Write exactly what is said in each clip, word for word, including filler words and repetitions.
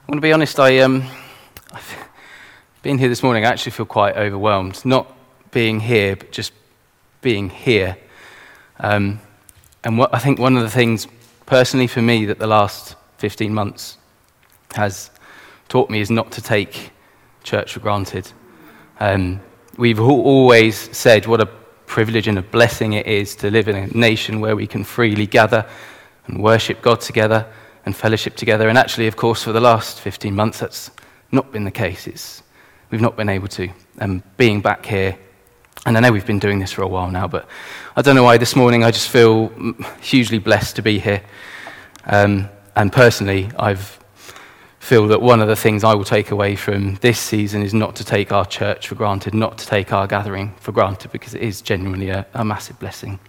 I want to be honest, I, um, I've been here this morning, I actually feel quite overwhelmed. Not being here, but just being here. Um, and what I think one of the things, personally for me, that the last fifteen months has taught me is not to take church for granted. Um, we've all always said what a privilege and a blessing it is to live in a nation where we can freely gather and worship God together and fellowship together. And actually, of course, for the last fifteen months, that's not been the case. It's, we've not been able to. And being back here, and I know we've been doing this for a while now, but I don't know why this morning I just feel hugely blessed to be here. Um, and personally, I feel that one of the things I will take away from this season is not to take our church for granted, not to take our gathering for granted, because it is genuinely a, a massive blessing.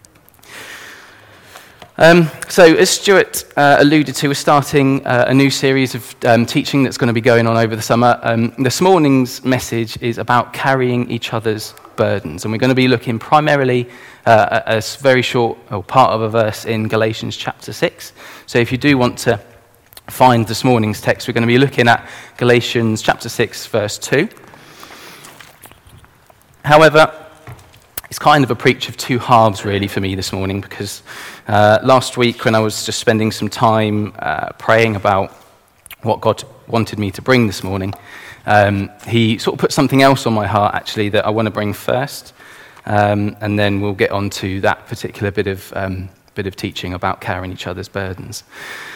Um, so, as Stuart uh, alluded to, we're starting uh, a new series of um, teaching that's going to be going on over the summer. Um, this morning's message is about carrying each other's burdens, and we're going to be looking primarily uh, at a very short or part of a verse in Galatians chapter six. So, if you do want to find this morning's text, we're going to be looking at Galatians chapter six, verse two. However, it's kind of a preach of two halves, really, for me this morning, because uh, last week when I was just spending some time uh, praying about what God wanted me to bring this morning, um, he sort of put something else on my heart, actually, that I want to bring first, um, and then we'll get on to that particular bit of um, bit of teaching about carrying each other's burdens.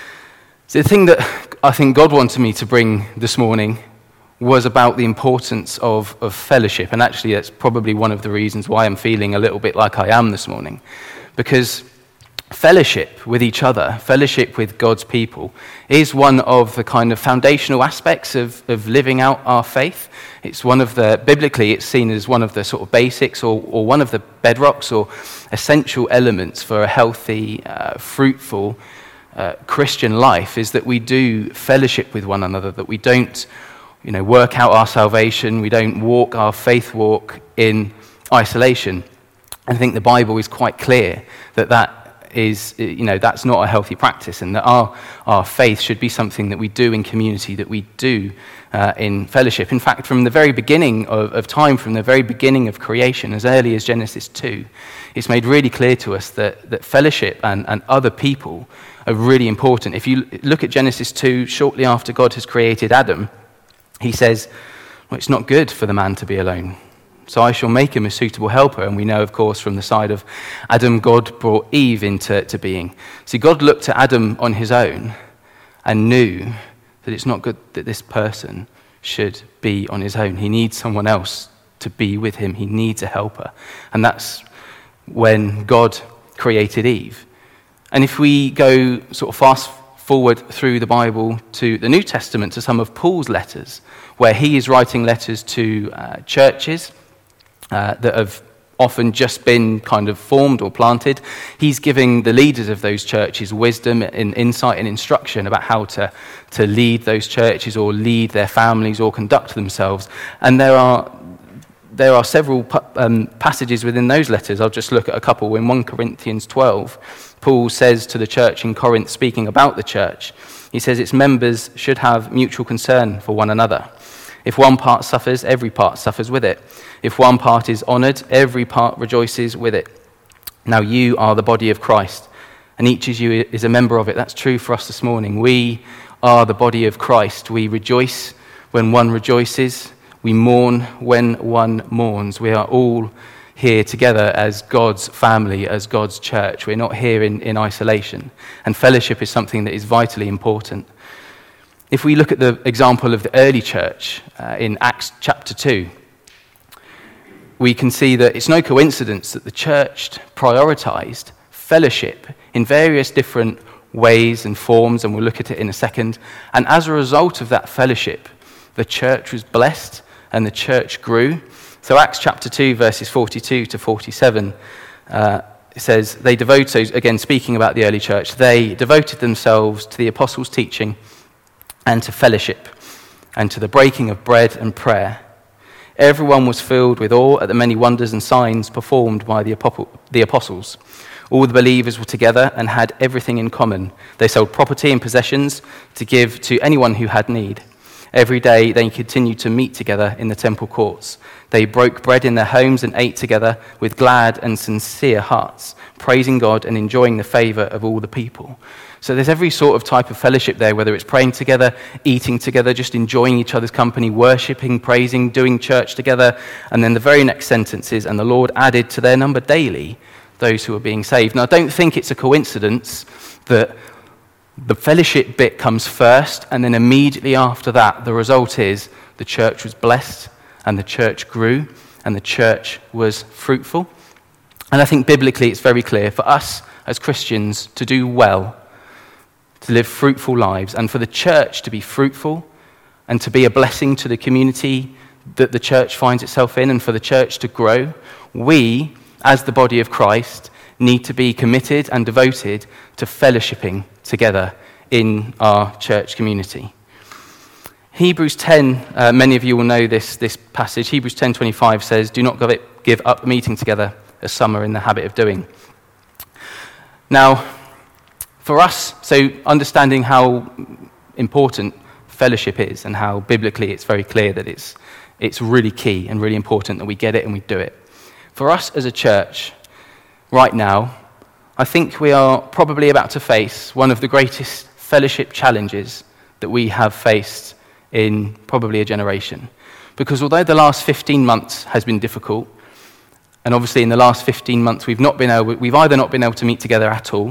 So the thing that I think God wanted me to bring this morning was about the importance of, of fellowship. And actually, that's probably one of the reasons why I'm feeling a little bit like I am this morning. Because fellowship with each other, fellowship with God's people, is one of the kind of foundational aspects of, of living out our faith. It's one of the, biblically, it's seen as one of the sort of basics or, or one of the bedrocks or essential elements for a healthy, uh, fruitful uh, Christian life, is that we do fellowship with one another, that we don't you know, work out our salvation. We don't walk our faith walk in isolation. I think the Bible is quite clear that that is, you know, that's not a healthy practice, and that our, our faith should be something that we do in community, that we do uh, in fellowship. In fact, from the very beginning of, of time, from the very beginning of creation, as early as Genesis two, it's made really clear to us that, that fellowship and, and other people are really important. If you look at Genesis two, shortly after God has created Adam, he says, well, it's not good for the man to be alone, so I shall make him a suitable helper. And we know, of course, from the side of Adam, God brought Eve into to being. See, God looked at Adam on his own and knew that it's not good that this person should be on his own. He needs someone else to be with him. He needs a helper. And that's when God created Eve. And if we go sort of fast forward through the Bible to the New Testament, to some of Paul's letters, where he is writing letters to uh, churches uh, that have often just been kind of formed or planted. He's giving the leaders of those churches wisdom and insight and instruction about how to, to lead those churches or lead their families or conduct themselves. And there are there are several um, passages within those letters. I'll just look at a couple. In First Corinthians twelve, Paul says to the church in Corinth, speaking about the church, he says its members should have mutual concern for one another. If one part suffers, every part suffers with it. If one part is honored, every part rejoices with it. Now you are the body of Christ, and each of you is a member of it. That's true for us this morning. We are the body of Christ. We rejoice when one rejoices. We mourn when one mourns. We are all here together as God's family, as God's church. We're not here in, in isolation. And fellowship is something that is vitally important. If we look at the example of the early church uh, in Acts chapter two, we can see that it's no coincidence that the church prioritized fellowship in various different ways and forms, and we'll look at it in a second. And as a result of that fellowship, the church was blessed and the church grew. So Acts chapter two, verses forty-two to forty-seven, uh, it says, they devoted, so again speaking about the early church, they devoted themselves to the apostles' teaching and to fellowship and to the breaking of bread and prayer. Everyone was filled with awe at the many wonders and signs performed by the apostles. All the believers were together and had everything in common. They sold property and possessions to give to anyone who had need. Every day they continued to meet together in the temple courts. They broke bread in their homes and ate together with glad and sincere hearts, praising God and enjoying the favor of all the people. So there's every sort of type of fellowship there, whether it's praying together, eating together, just enjoying each other's company, worshipping, praising, doing church together. And then the very next sentence is, and the Lord added to their number daily those who are being saved. Now, I don't think it's a coincidence that the fellowship bit comes first, and then immediately after that, the result is the church was blessed, and the church grew, and the church was fruitful. And I think biblically it's very clear for us as Christians to do well, to live fruitful lives, and for the church to be fruitful and to be a blessing to the community that the church finds itself in, and for the church to grow, we, as the body of Christ, need to be committed and devoted to fellowshipping together in our church community. Hebrews ten, uh, many of you will know this, this passage. Hebrews ten twenty-five says, "Do not give up meeting together as some are in the habit of doing." Now, for us, so understanding how important fellowship is and how biblically it's very clear that it's it's really key and really important that we get it and we do it. For us as a church, right now, I think we are probably about to face one of the greatest fellowship challenges that we have faced in probably a generation. Because although the last fifteen months has been difficult, and obviously in the last fifteen months we've not been able, we've either not been able to meet together at all,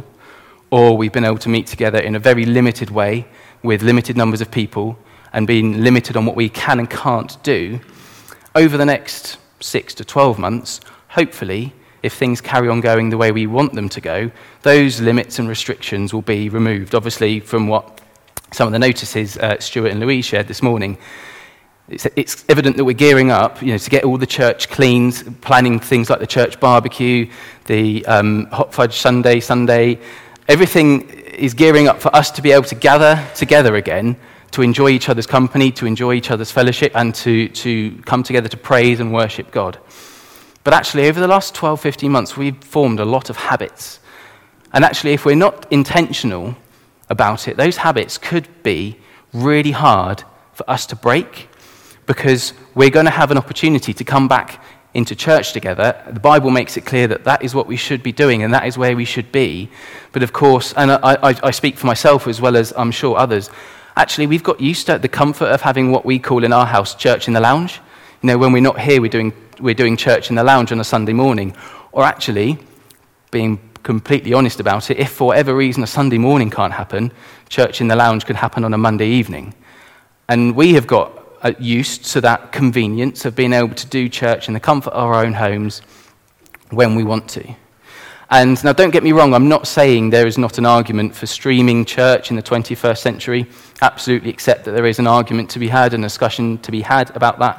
or we've been able to meet together in a very limited way with limited numbers of people and being limited on what we can and can't do, over the next six to twelve months, hopefully, if things carry on going the way we want them to go, those limits and restrictions will be removed. Obviously, from what some of the notices uh, Stuart and Louise shared this morning, it's, it's evident that we're gearing up, you know, to get all the church cleaned, planning things like the church barbecue, the um, hot fudge Sunday, Sunday. Everything is gearing up for us to be able to gather together again, to enjoy each other's company, to enjoy each other's fellowship, and to, to come together to praise and worship God. But actually, over the last twelve, fifteen months, we've formed a lot of habits. And actually, if we're not intentional about it, those habits could be really hard for us to break, because we're going to have an opportunity to come back into church together. The Bible makes it clear that that is what we should be doing, and that is where we should be. But of course, and I, I, I speak for myself as well as I'm sure others, actually we've got used to the comfort of having what we call in our house church in the lounge. You know, when we're not here, we're doing we're doing church in the lounge on a Sunday morning. Or actually, being completely honest about it, if for whatever reason a Sunday morning can't happen, church in the lounge could happen on a Monday evening. And we have got uh, used to that convenience of being able to do church in the comfort of our own homes when we want to. And now don't get me wrong, I'm not saying there is not an argument for streaming church in the twenty-first century. Absolutely accept that there is an argument to be had, and a discussion to be had about that.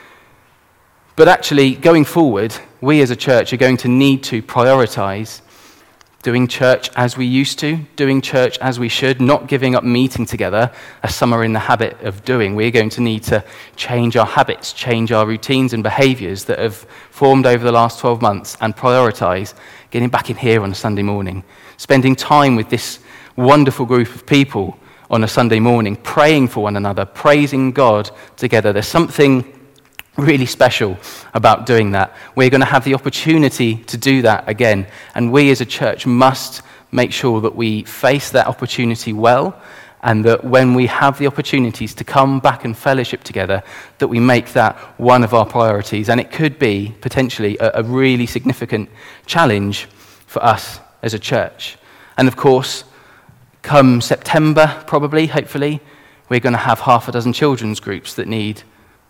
But actually, going forward, we as a church are going to need to prioritize doing church as we used to, doing church as we should, not giving up meeting together as some are in the habit of doing. We're going to need to change our habits, change our routines and behaviors that have formed over the last twelve months, and prioritize getting back in here on a Sunday morning, spending time with this wonderful group of people on a Sunday morning, praying for one another, praising God together. There's something really special about doing that. We're going to have the opportunity to do that again, and we as a church must make sure that we face that opportunity well, and that when we have the opportunities to come back and fellowship together, that we make that one of our priorities. And it could be potentially a, a really significant challenge for us as a church. And of course, come September, probably, hopefully, we're going to have half a dozen children's groups that need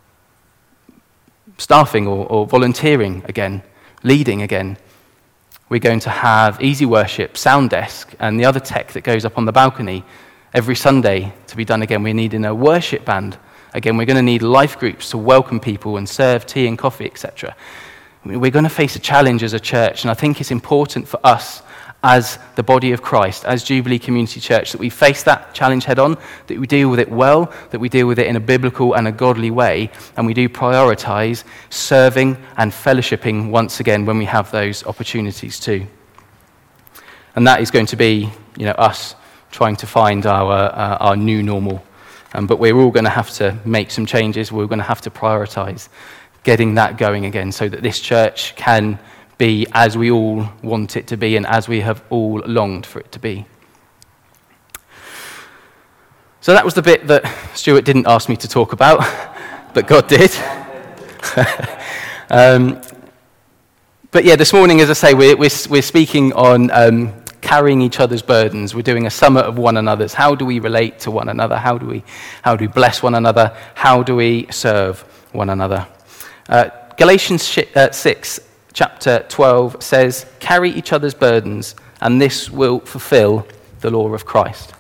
staffing or, or volunteering again, leading again. We're going to have Easy Worship, Sound Desk, and the other tech that goes up on the balcony every Sunday to be done again. We're needing a worship band. Again, we're going to need life groups to welcome people and serve tea and coffee, et cetera. We're going to face a challenge as a church, and I think it's important for us as the body of Christ, as Jubilee Community Church, that we face that challenge head on, that we deal with it well, that we deal with it in a biblical and a godly way, and we do prioritize serving and fellowshipping once again when we have those opportunities too. And that is going to be, you know, us trying to find our uh, our new normal. Um, but we're all going to have to make some changes. We're going to have to prioritize getting that going again so that this church can be as we all want it to be and as we have all longed for it to be. So that was the bit that Stuart didn't ask me to talk about, but God did. um, but yeah, this morning, as I say, we're, we're, we're speaking on um, carrying each other's burdens. We're doing a summit of one another's. How do we relate to one another? How do we, how do we bless one another? How do we serve one another? Uh, Galatians six, chapter twelve says, carry each other's burdens, and this will fulfill the law of Christ.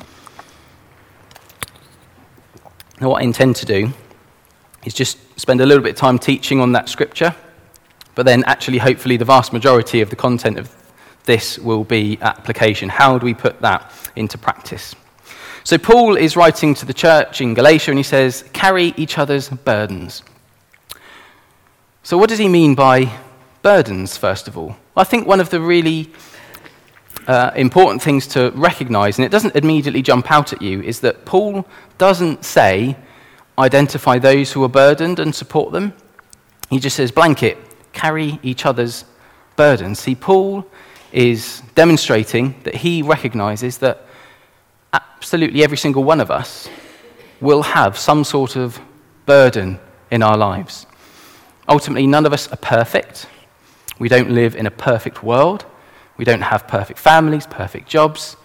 Now, what I intend to do is just spend a little bit of time teaching on that scripture, but then actually, hopefully, the vast majority of the content of this will be application. How do we put that into practice? So Paul is writing to the church in Galatia, and he says, carry each other's burdens. So what does he mean by burdens, first of all? Well, I think one of the really uh, important things to recognize, and it doesn't immediately jump out at you, is that Paul doesn't say, identify those who are burdened and support them. He just says, blanket, carry each other's burdens. See, Paul is demonstrating that he recognizes that absolutely every single one of us will have some sort of burden in our lives. Ultimately, none of us are perfect. We don't live in a perfect world. We don't have perfect families, perfect jobs.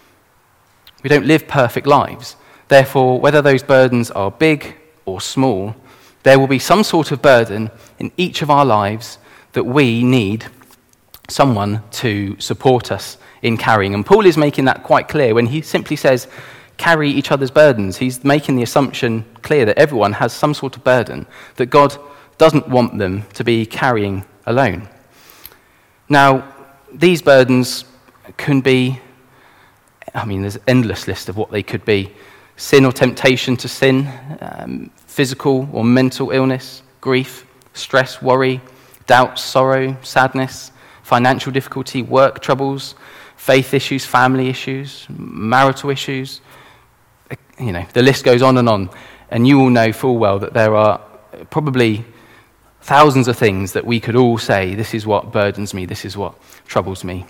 We don't live perfect lives. Therefore, whether those burdens are big or small, there will be some sort of burden in each of our lives that we need someone to support us in carrying. And Paul is making that quite clear when he simply says, carry each other's burdens. He's making the assumption clear that everyone has some sort of burden that God doesn't want them to be carrying alone. Now, these burdens can be, I mean, there's an endless list of what they could be. Sin or temptation to sin, um, physical or mental illness, grief, stress, worry, doubt, sorrow, sadness, financial difficulty, work troubles, faith issues, family issues, marital issues. You know, the list goes on and on. And you all know full well that there are probably thousands of things that we could all say, this is what burdens me, this is what troubles me.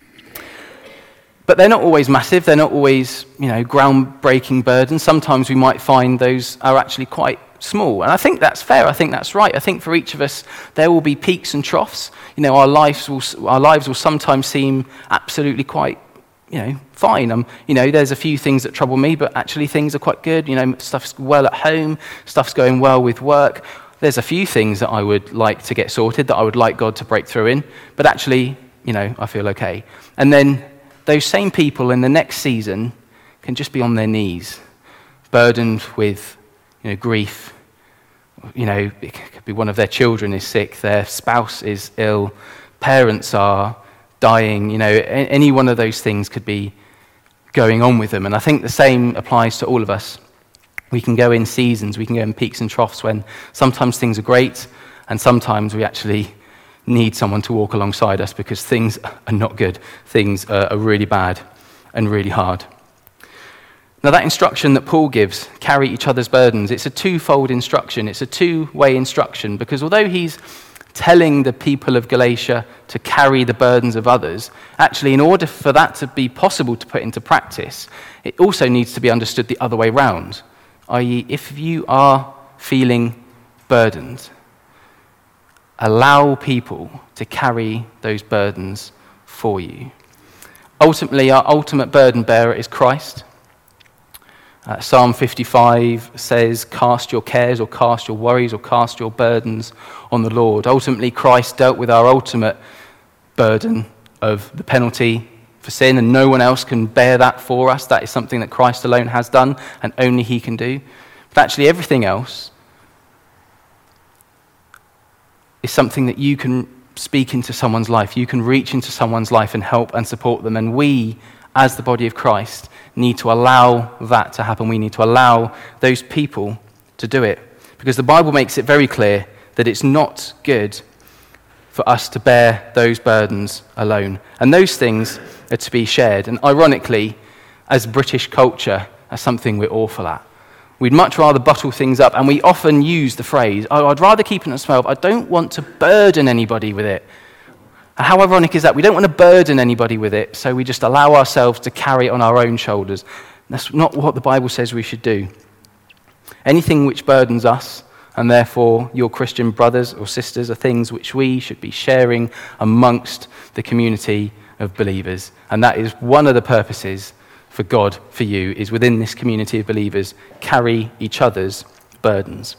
But they're not always massive, they're not always, you know, groundbreaking burdens. Sometimes we might find those are actually quite small. And I think that's fair, I think that's right. I think for each of us, there will be peaks and troughs. You know, our lives will, our lives will sometimes seem absolutely quite, you know, fine. Um, you know, there's a few things that trouble me, but actually things are quite good. You know, stuff's well at home, stuff's going well with work. There's a few things that I would like to get sorted, that I would like God to break through in, but actually, you know, I feel okay. And then those same people in the next season can just be on their knees, burdened with, you know, grief. You know, it could be one of their children is sick, their spouse is ill, parents are dying. You know, any one of those things could be going on with them. And I think the same applies to all of us. We can go in seasons, we can go in peaks and troughs when sometimes things are great, and sometimes we actually need someone to walk alongside us because things are not good. Things are really bad and really hard. Now, that instruction that Paul gives, carry each other's burdens, it's a twofold instruction. It's a two-way instruction because although he's telling the people of Galatia to carry the burdens of others, actually, in order for that to be possible to put into practice, it also needs to be understood the other way round, that is, if you are feeling burdened, allow people to carry those burdens for you. Ultimately, our ultimate burden bearer is Christ. Uh, Psalm fifty-five says, cast your cares or cast your worries or cast your burdens on the Lord. Ultimately, Christ dealt with our ultimate burden of the penalty for sin, and no one else can bear that for us. That is something that Christ alone has done, and only he can do. But actually, everything else is something that you can speak into someone's life. You can reach into someone's life and help and support them. And we, as the body of Christ, need to allow that to happen. We need to allow those people to do it. Because the Bible makes it very clear that it's not good for us to bear those burdens alone. And those things are to be shared. And ironically, as British culture, that's something we're awful at. We'd much rather bottle things up, and we often use the phrase, oh, I'd rather keep it to myself. I don't want to burden anybody with it. And how ironic is that? We don't want to burden anybody with it, so we just allow ourselves to carry it on our own shoulders. That's not what the Bible says we should do. Anything which burdens us, and therefore your Christian brothers or sisters, are things which we should be sharing amongst the community of believers. And that is one of the purposes for God, for you, is within this community of believers, carry each other's burdens.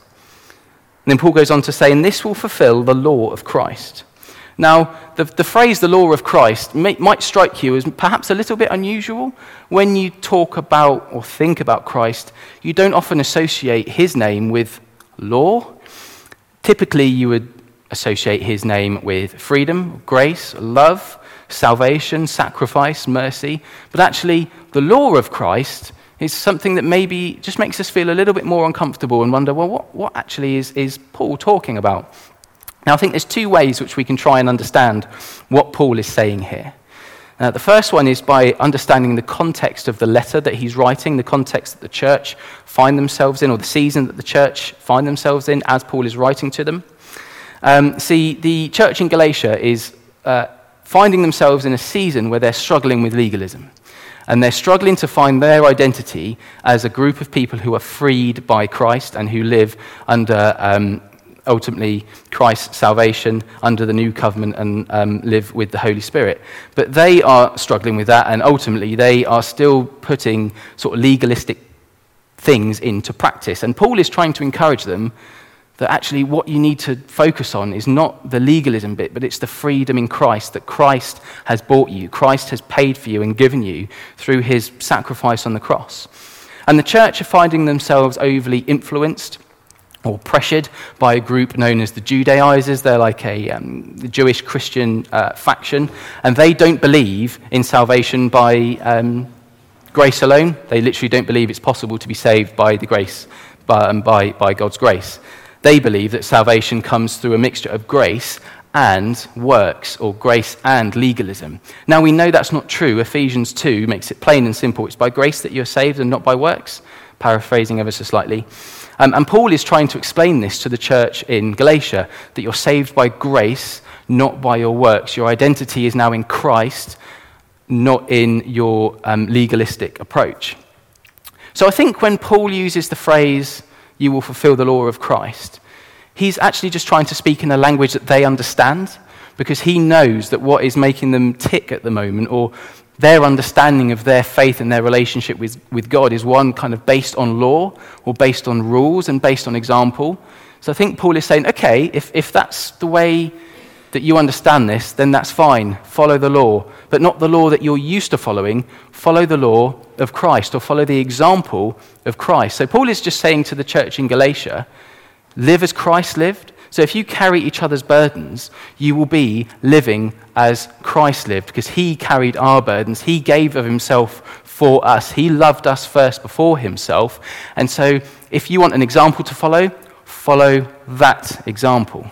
And then Paul goes on to say, and this will fulfill the law of Christ. Now, the, the phrase, the law of Christ, may, might strike you as perhaps a little bit unusual. When you talk about or think about Christ, you don't often associate his name with law. Typically, you would associate his name with freedom, grace, love, salvation, sacrifice, mercy. But actually, the law of Christ is something that maybe just makes us feel a little bit more uncomfortable and wonder, well, what, what actually is, is Paul talking about? Now, I think there's two ways which we can try and understand what Paul is saying here. Uh, the first one is by understanding the context of the letter that he's writing, the context that the church find themselves in, or the season that the church find themselves in as Paul is writing to them. Um, see, the church in Galatia is uh, finding themselves in a season where they're struggling with legalism. And they're struggling to find their identity as a group of people who are freed by Christ and who live under, um, ultimately, Christ's salvation under the new covenant and um, live with the Holy Spirit. But they are struggling with that, and ultimately they are still putting sort of legalistic things into practice. And Paul is trying to encourage them that actually what you need to focus on is not the legalism bit, but it's the freedom in Christ, that Christ has bought you. Christ has paid for you and given you through his sacrifice on the cross. And the church are finding themselves overly influenced or pressured by a group known as the Judaizers. They're like a um, Jewish Christian uh, faction, and they don't believe in salvation by um, grace alone. They literally don't believe it's possible to be saved by the grace, by, um, by, by God's grace. They believe that salvation comes through a mixture of grace and works, or grace and legalism. Now, we know that's not true. Ephesians two makes it plain and simple. It's by grace that you're saved and not by works, paraphrasing ever so slightly. Um, and Paul is trying to explain this to the church in Galatia, that you're saved by grace, not by your works. Your identity is now in Christ, not in your um, legalistic approach. So I think when Paul uses the phrase, you will fulfill the law of Christ, he's actually just trying to speak in a language that they understand, because he knows that what is making them tick at the moment, or their understanding of their faith and their relationship with, with God, is one kind of based on law, or based on rules, and based on example. So I think Paul is saying, okay, if, if that's the way that you understand this, then that's fine. Follow the law, but not the law that you're used to following. Follow the law of Christ, or follow the example of Christ. So Paul is just saying to the church in Galatia, live as Christ lived. So if you carry each other's burdens, you will be living as Christ lived, because he carried our burdens. He gave of himself for us. He loved us first before himself. And so if you want an example to follow, follow that example.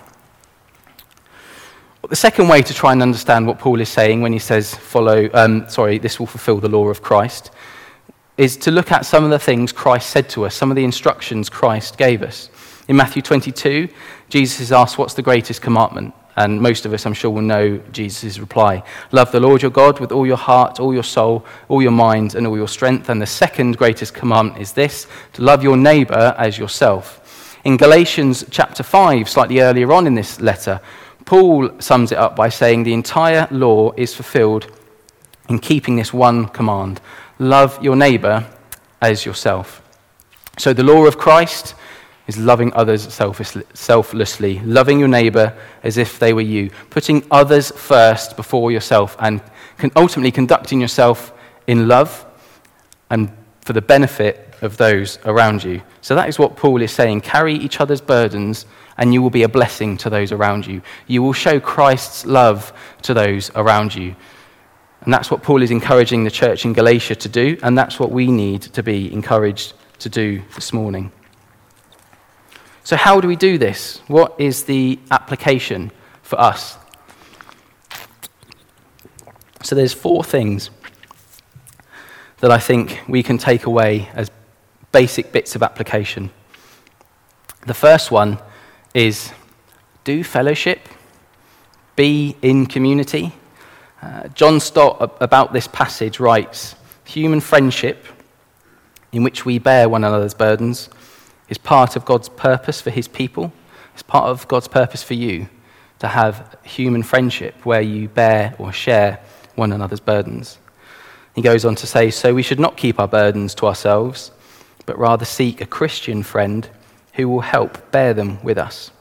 The second way to try and understand what Paul is saying when he says, follow, um, sorry, this will fulfill the law of Christ, is to look at some of the things Christ said to us, some of the instructions Christ gave us. In Matthew twenty-two, Jesus is asked, what's the greatest commandment? And most of us, I'm sure, will know Jesus' reply. Love the Lord your God with all your heart, all your soul, all your mind, and all your strength. And the second greatest commandment is this, to love your neighbor as yourself. In Galatians chapter five, slightly earlier on in this letter, Paul sums it up by saying the entire law is fulfilled in keeping this one command: love your neighbor as yourself. So the law of Christ is loving others selflessly, loving your neighbor as if they were you, putting others first before yourself, and ultimately conducting yourself in love and for the benefit of those around you. So that is what Paul is saying. Carry each other's burdens, and you will be a blessing to those around you. You will show Christ's love to those around you. And that's what Paul is encouraging the church in Galatia to do, and that's what we need to be encouraged to do this morning. So how do we do this? What is the application for us? So there's four things that I think we can take away as basic bits of application. The first one is do fellowship, be in community. Uh, John Stott about this passage writes, human friendship in which we bear one another's burdens is part of God's purpose for his people. It's part of God's purpose for you to have human friendship where you bear or share one another's burdens. He goes on to say, so we should not keep our burdens to ourselves, but rather seek a Christian friend who will help bear them with us.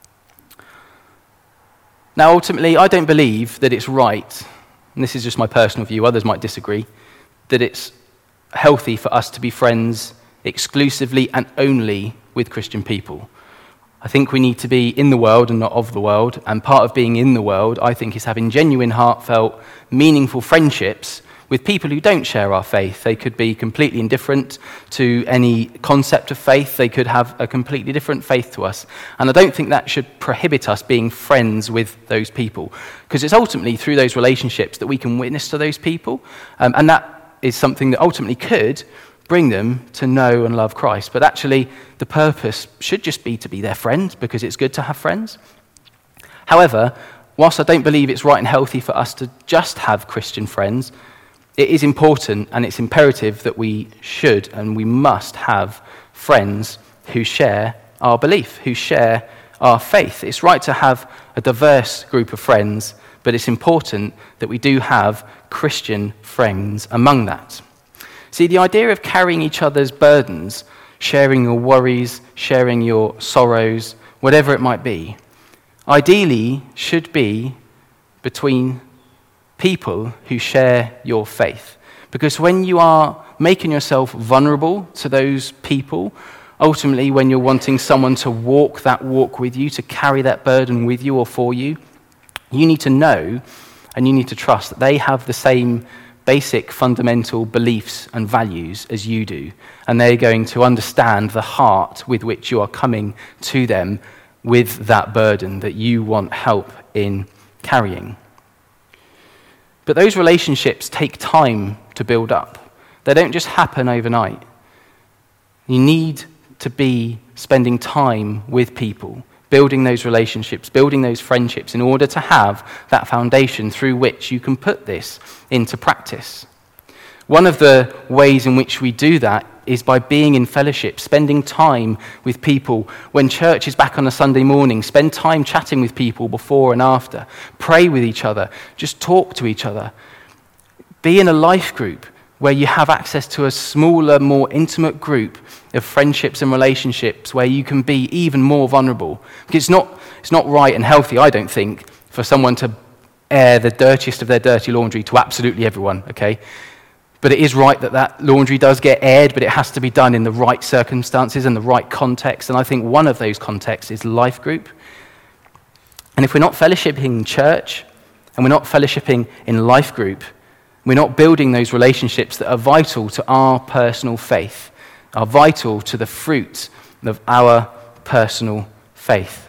Now, ultimately, I don't believe that it's right, and this is just my personal view, others might disagree, that it's healthy for us to be friends exclusively and only with Christian people. I think we need to be in the world and not of the world, and part of being in the world, I think, is having genuine, heartfelt, meaningful friendships with people who don't share our faith. They could be completely indifferent to any concept of faith. They could have a completely different faith to us. And I don't think that should prohibit us being friends with those people, because it's ultimately through those relationships that we can witness to those people. Um, and that is something that ultimately could bring them to know and love Christ. But actually, the purpose should just be to be their friend, because it's good to have friends. However, whilst I don't believe it's right and healthy for us to just have Christian friends, it is important and it's imperative that we should and we must have friends who share our belief, who share our faith. It's right to have a diverse group of friends, but it's important that we do have Christian friends among that. See, the idea of carrying each other's burdens, sharing your worries, sharing your sorrows, whatever it might be, ideally should be between people who share your faith. Because when you are making yourself vulnerable to those people, ultimately when you're wanting someone to walk that walk with you, to carry that burden with you or for you, you need to know and you need to trust that they have the same basic fundamental beliefs and values as you do. And they're going to understand the heart with which you are coming to them with that burden that you want help in carrying. But those relationships take time to build up. They don't just happen overnight. You need to be spending time with people, building those relationships, building those friendships in order to have that foundation through which you can put this into practice. One of the ways in which we do that is by being in fellowship, spending time with people. When church is back on a Sunday morning, spend time chatting with people before and after. Pray with each other. Just talk to each other. Be in a life group where you have access to a smaller, more intimate group of friendships and relationships where you can be even more vulnerable. Because it's not, it's not right and healthy, I don't think, for someone to air the dirtiest of their dirty laundry to absolutely everyone, okay? But it is right that that laundry does get aired, but it has to be done in the right circumstances and the right context. And I think one of those contexts is life group. And if we're not fellowshipping in church and we're not fellowshipping in life group, we're not building those relationships that are vital to our personal faith, are vital to the fruit of our personal faith.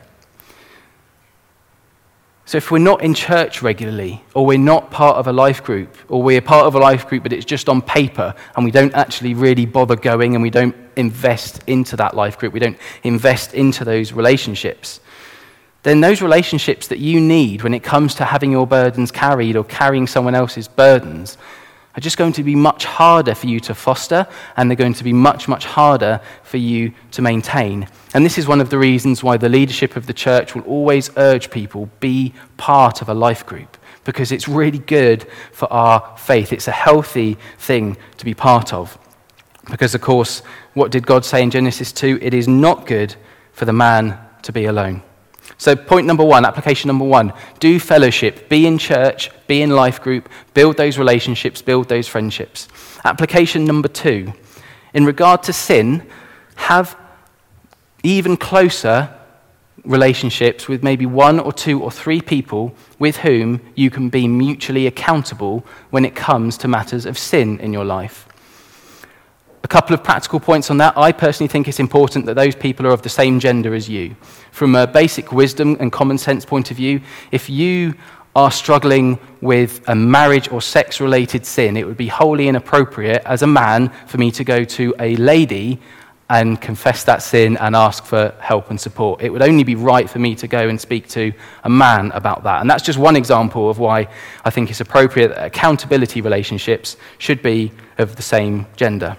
So if we're not in church regularly, or we're not part of a life group, or we're part of a life group but it's just on paper, and we don't actually really bother going, and we don't invest into that life group, we don't invest into those relationships, then those relationships that you need when it comes to having your burdens carried or carrying someone else's burdens are just going to be much harder for you to foster, and they're going to be much, much harder for you to maintain. And this is one of the reasons why the leadership of the church will always urge people, be part of a life group, because it's really good for our faith. It's a healthy thing to be part of. Because, of course, what did God say in Genesis two? It is not good for the man to be alone. So point number one, application number one, do fellowship, be in church, be in life group, build those relationships, build those friendships. Application number two In regard to sin, have even closer relationships with maybe one or two or three people with whom you can be mutually accountable when it comes to matters of sin in your life. A couple of practical points on that. I personally think it's important that those people are of the same gender as you. From a basic wisdom and common sense point of view, if you are struggling with a marriage or sex-related sin, it would be wholly inappropriate as a man for me to go to a lady and confess that sin and ask for help and support. It would only be right for me to go and speak to a man about that. And that's just one example of why I think it's appropriate that accountability relationships should be of the same gender.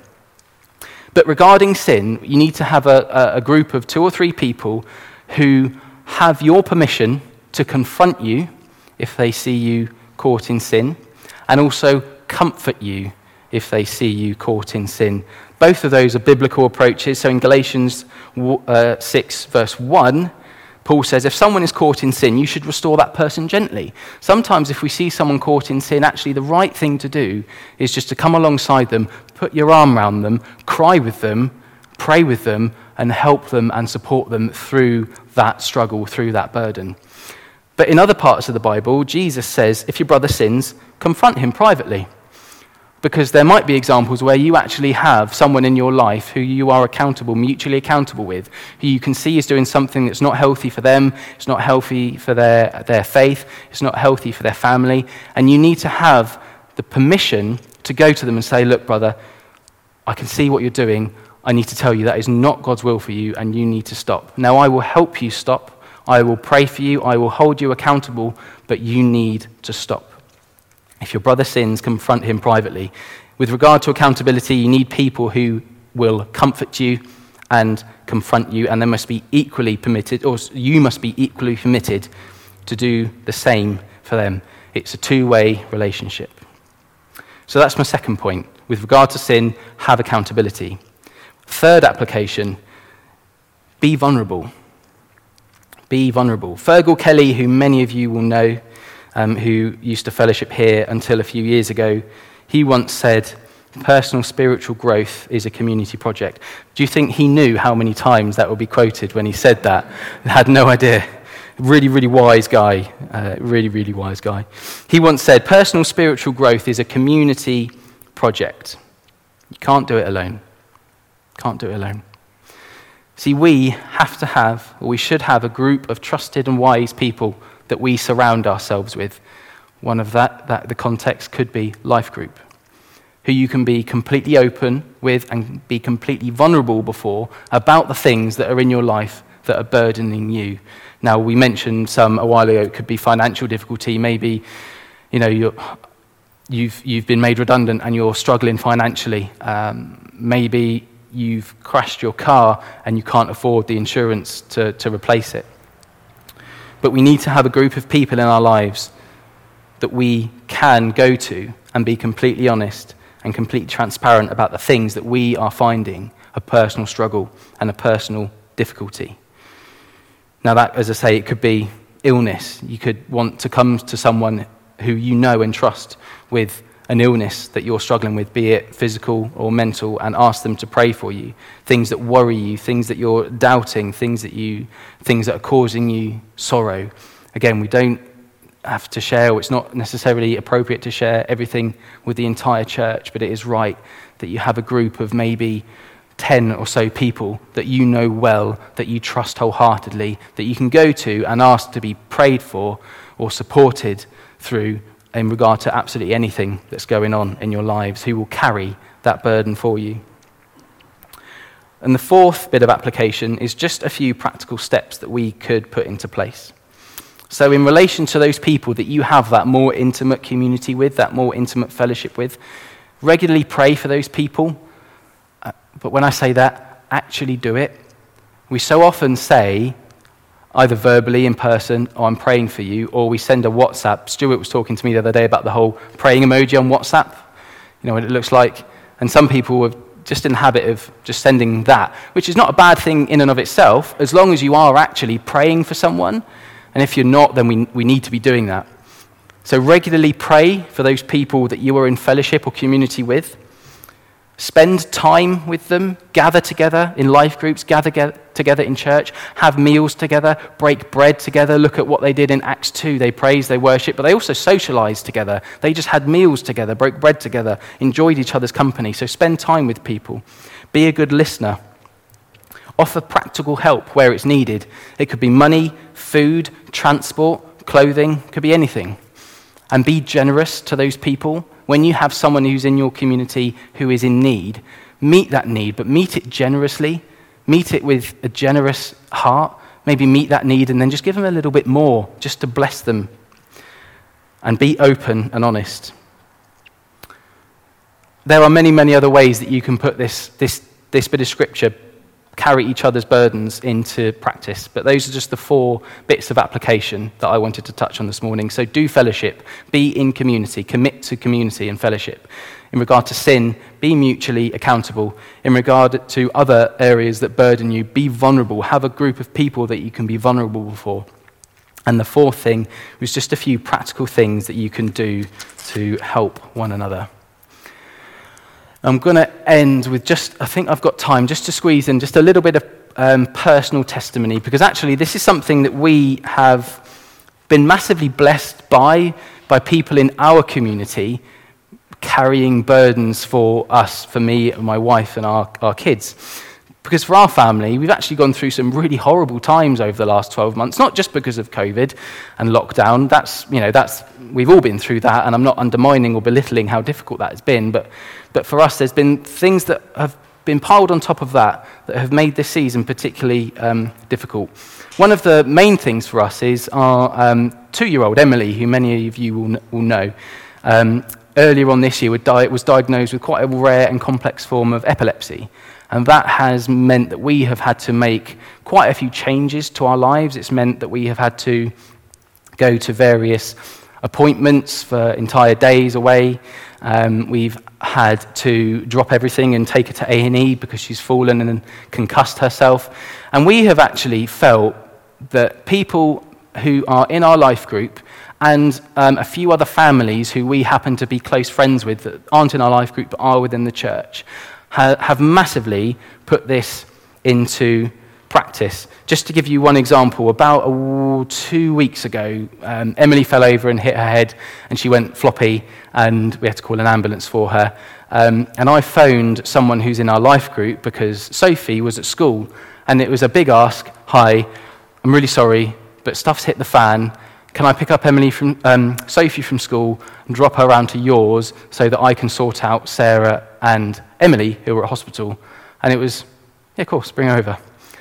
But regarding sin, you need to have a, a group of two or three people who have your permission to confront you if they see you caught in sin, and also comfort you if they see you caught in sin. Both of those are biblical approaches. So in Galatians uh, six, verse one, Paul says, if someone is caught in sin, you should restore that person gently. Sometimes if we see someone caught in sin, actually the right thing to do is just to come alongside them, put your arm around them, cry with them, pray with them, and help them and support them through that struggle, through that burden. But in other parts of the Bible, Jesus says, if your brother sins, confront him privately. Because there might be examples where you actually have someone in your life who you are accountable, mutually accountable with, who you can see is doing something that's not healthy for them, it's not healthy for their, their faith, it's not healthy for their family, and you need to have the permission to go to them and say, look, brother, I can see what you're doing, I need to tell you that is not God's will for you, and you need to stop. Now, I will help you stop, I will pray for you, I will hold you accountable, but you need to stop. If your brother sins, confront him privately. With regard to accountability, you need people who will comfort you and confront you, and they must be equally permitted, or you must be equally committed to do the same for them. It's a two-way relationship. So that's my second point. With regard to sin, have accountability. Third application, be vulnerable. Be vulnerable. Fergal Kelly, who many of you will know, Um, who used to fellowship here until a few years ago, he once said, personal spiritual growth is a community project. Do you think he knew how many times that would be quoted when he said that? I had no idea. Really, really wise guy. Uh, really, really wise guy. He once said, personal spiritual growth is a community project. You can't do it alone. Can't do it alone. See, we have to have, or we should have, a group of trusted and wise people that we surround ourselves with. One of that, that the context could be life group, who you can be completely open with and be completely vulnerable before about the things that are in your life that are burdening you. Now, we mentioned some a while ago, it could be financial difficulty, maybe, you know, you're, you've, you've been made redundant and you're struggling financially. Um, maybe you've crashed your car and you can't afford the insurance to, to replace it. But we need to have a group of people in our lives that we can go to and be completely honest and completely transparent about the things that we are finding a personal struggle and a personal difficulty. Now that, as I say, it could be illness. You could want to come to someone who you know and trust with an illness that you're struggling with, be it physical or mental, and ask them to pray for you. Things that worry you, things that you're doubting, things that you, things that are causing you sorrow. Again, we don't have to share, or it's not necessarily appropriate to share everything with the entire church, but it is right that you have a group of maybe ten or so people that you know well, that you trust wholeheartedly, that you can go to and ask to be prayed for or supported through in regard to absolutely anything that's going on in your lives, who will carry that burden for you. And the fourth bit of application is just a few practical steps that we could put into place. So in relation to those people that you have that more intimate community with, that more intimate fellowship with, regularly pray for those people. Uh, but when I say that, actually do it. We so often say, either verbally, in person, or I'm praying for you, or we send a WhatsApp. Stuart was talking to me the other day about the whole praying emoji on WhatsApp. You know what it looks like. And some people are just in the habit of just sending that, which is not a bad thing in and of itself, as long as you are actually praying for someone. And if you're not, then we, we need to be doing that. So regularly pray for those people that you are in fellowship or community with. Spend time with them, gather together in life groups, gather get, together in church, have meals together, break bread together. Look at what they did in Acts two. They praised, they worshiped, but they also socialized together. They just had meals together, broke bread together, enjoyed each other's company. So spend time with people. Be a good listener. Offer practical help where it's needed. It could be money, food, transport, clothing, could be anything. And be generous to those people. When you have someone who's in your community who is in need, meet that need, but meet it generously. Meet it with a generous heart. Maybe meet that need and then just give them a little bit more just to bless them. And be open and honest. There are many, many other ways that you can put this, this, this bit of scripture, carry each other's burdens into practice. But those are just the four bits of application that I wanted to touch on this morning. So do fellowship, be in community, commit to community and fellowship. In regard to sin, be mutually accountable. In regard to other areas that burden you, be vulnerable. Have a group of people that you can be vulnerable for. And the fourth thing was just a few practical things that you can do to help one another. I'm going to end with just, I think I've got time just to squeeze in just a little bit of um, personal testimony, because actually this is something that we have been massively blessed by, by people in our community carrying burdens for us, for me and my wife and our, our kids. Because for our family, we've actually gone through some really horrible times over the last twelve months, not just because of COVID and lockdown. That's, you know, that's, we've all been through that, and I'm not undermining or belittling how difficult that has been, but, but for us, there's been things that have been piled on top of that that have made this season particularly um, difficult. One of the main things for us is our um, two-year-old, Emily, who many of you will, will know, um, earlier on this year was diagnosed with quite a rare and complex form of epilepsy. And that has meant that we have had to make quite a few changes to our lives. It's meant that we have had to go to various appointments for entire days away. Um, we've had to drop everything and take her to A and E because she's fallen and concussed herself. And we have actually felt that people who are in our life group and um, a few other families who we happen to be close friends with that aren't in our life group but are within the church have massively put this into practice. Just to give you one example, about uh, two weeks ago, um, Emily fell over and hit her head, and she went floppy, and we had to call an ambulance for her. Um, and I phoned someone who's in our life group because Sophie was at school, and it was a big ask. Hi, I'm really sorry, but stuff's hit the fan. Can I pick up Emily from um, Sophie from school and drop her around to yours so that I can sort out Sarah and Emily, who were at hospital? And it was, yeah, of course, bring her over.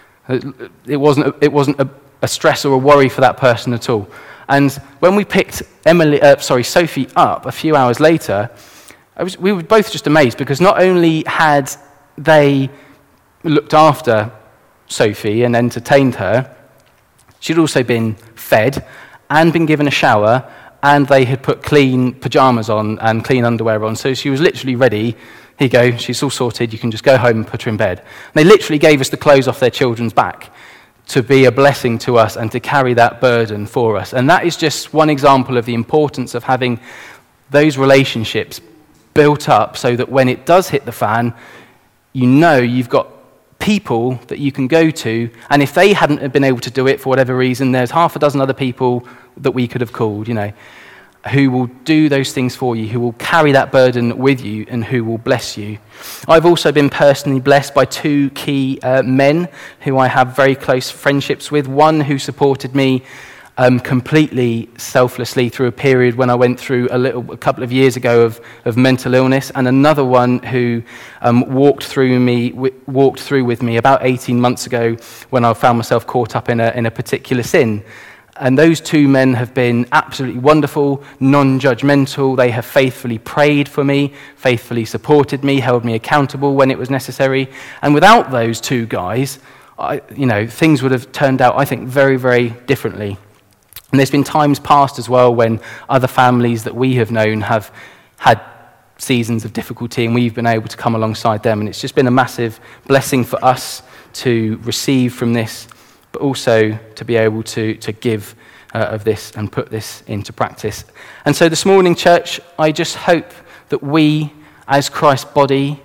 It wasn't a, it wasn't a, a stress or a worry for that person at all. And when we picked Emily, uh, sorry, Sophie up a few hours later, I was, we were both just amazed because not only had they looked after Sophie and entertained her, she'd also been fed and been given a shower, and they had put clean pajamas on and clean underwear on. So she was literally ready. Here you go, she's all sorted. You can just go home and put her in bed. And they literally gave us the clothes off their children's back to be a blessing to us and to carry that burden for us. And that is just one example of the importance of having those relationships built up so that when it does hit the fan, you know you've got people that you can go to, and if they hadn't been able to do it for whatever reason, there's half a dozen other people that we could have called, you know, who will do those things for you, who will carry that burden with you, and who will bless you. I've also been personally blessed by two key uh, men who I have very close friendships with. One who supported me um, completely selflessly through a period when I went through a little, a couple of years ago of, of mental illness, and another one who um, walked through me, w- walked through with me about eighteen months ago when I found myself caught up in a in a particular sin. And those two men have been absolutely wonderful, non-judgmental. They have faithfully prayed for me, faithfully supported me, held me accountable when it was necessary. And without those two guys, I, you know, things would have turned out, I think, very, very differently. And there's been times past as well when other families that we have known have had seasons of difficulty, and we've been able to come alongside them. And it's just been a massive blessing for us to receive from this, but also to be able to, to give uh, of this and put this into practice. And so this morning, church, I just hope that we, as Christ's body,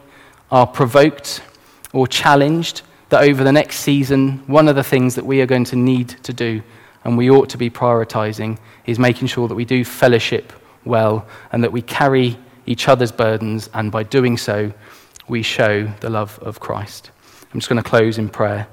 are provoked or challenged, that over the next season, one of the things that we are going to need to do, and we ought to be prioritizing, is making sure that we do fellowship well and that we carry each other's burdens, and by doing so, we show the love of Christ. I'm just going to close in prayer.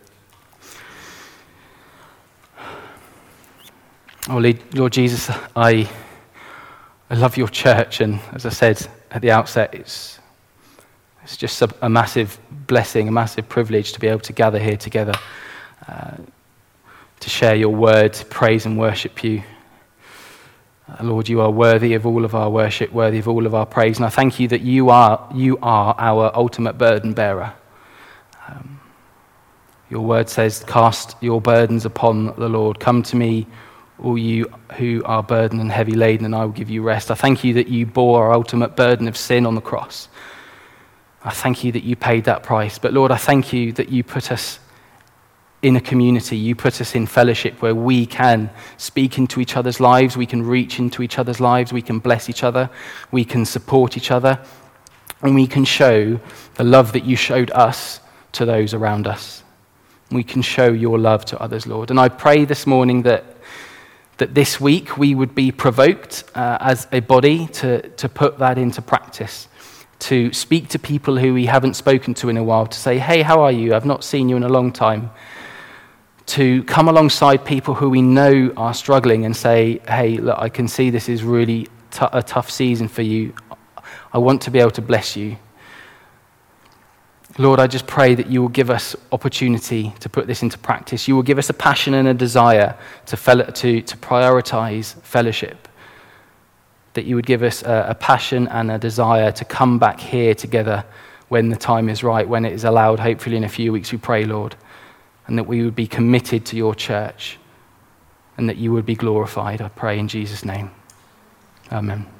Oh, Lord Jesus, I, I love your church, and as I said at the outset, it's, it's just a, a massive blessing, a massive privilege to be able to gather here together, uh, to share your word, to praise and worship you. Uh, Lord, you are worthy of all of our worship, worthy of all of our praise, and I thank you that you are, you are our ultimate burden bearer. Um, your word says, cast your burdens upon the Lord. Come to me, all you who are burdened and heavy laden, and I will give you rest. I thank you that you bore our ultimate burden of sin on the cross. I thank you that you paid that price. But Lord, I thank you that you put us in a community. You put us in fellowship where we can speak into each other's lives. We can reach into each other's lives. We can bless each other. We can support each other. And we can show the love that you showed us to those around us. We can show your love to others, Lord. And I pray this morning that that this week we would be provoked uh, as a body to, to put that into practice, to speak to people who we haven't spoken to in a while, to say, hey, how are you? I've not seen you in a long time. To come alongside people who we know are struggling and say, hey, look, I can see this is really t- a tough season for you. I want to be able to bless you. Lord, I just pray that you will give us opportunity to put this into practice. You will give us a passion and a desire to fel- to, to prioritize fellowship. That you would give us a, a passion and a desire to come back here together when the time is right, when it is allowed, hopefully in a few weeks, we pray, Lord. And that we would be committed to your church and that you would be glorified, I pray in Jesus' name. Amen.